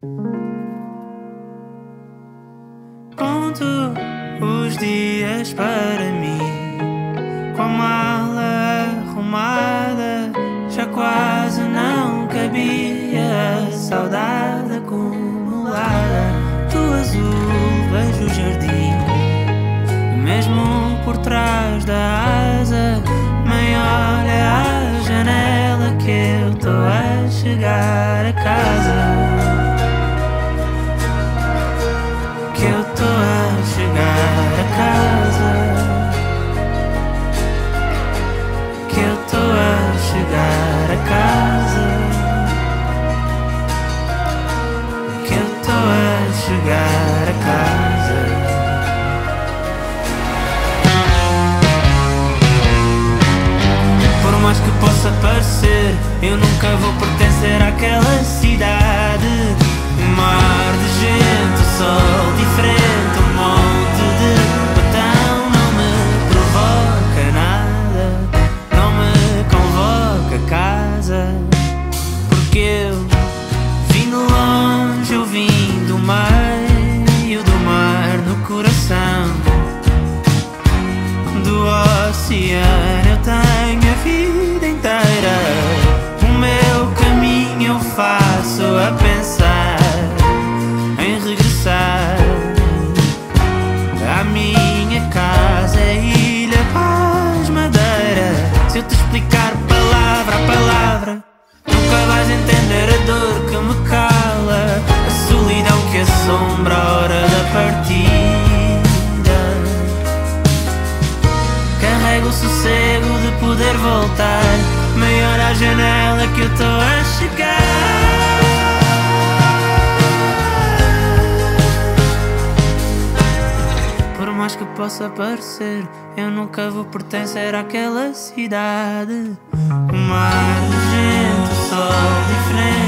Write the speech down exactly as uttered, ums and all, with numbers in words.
Conto os dias para mim, com a mala arrumada, já quase não cabia a saudade acumulada. Do azul vejo o jardim, e mesmo por trás da asa, maior é a janela que eu tô a chegar a casa. Que eu tô a chegar a casa. Que eu tô a chegar a casa. Que eu tô a chegar a casa. Por mais que possa parecer, eu nunca vou pertencer àquela cidade. Um mar de gente, o sol diferente, um monte de botão. Não me provoca nada, não me convoca a casa. Porque eu vim de longe, eu vim do meio do mar, no coração do oceano. Eu tenho a vida inteira, o meu caminho eu faço a pensar em regressar à minha casa, Ilha Paz, Madeira. Se eu te explicar palavra a palavra, nunca vais entender a dor que me cala, a solidão que assombra a hora da partida. Carrego o sossego de poder voltar, maior à janela que eu tô a chegar. Por mais que possa parecer, eu nunca vou pertencer àquela cidade. O mar, gente, o sol diferente.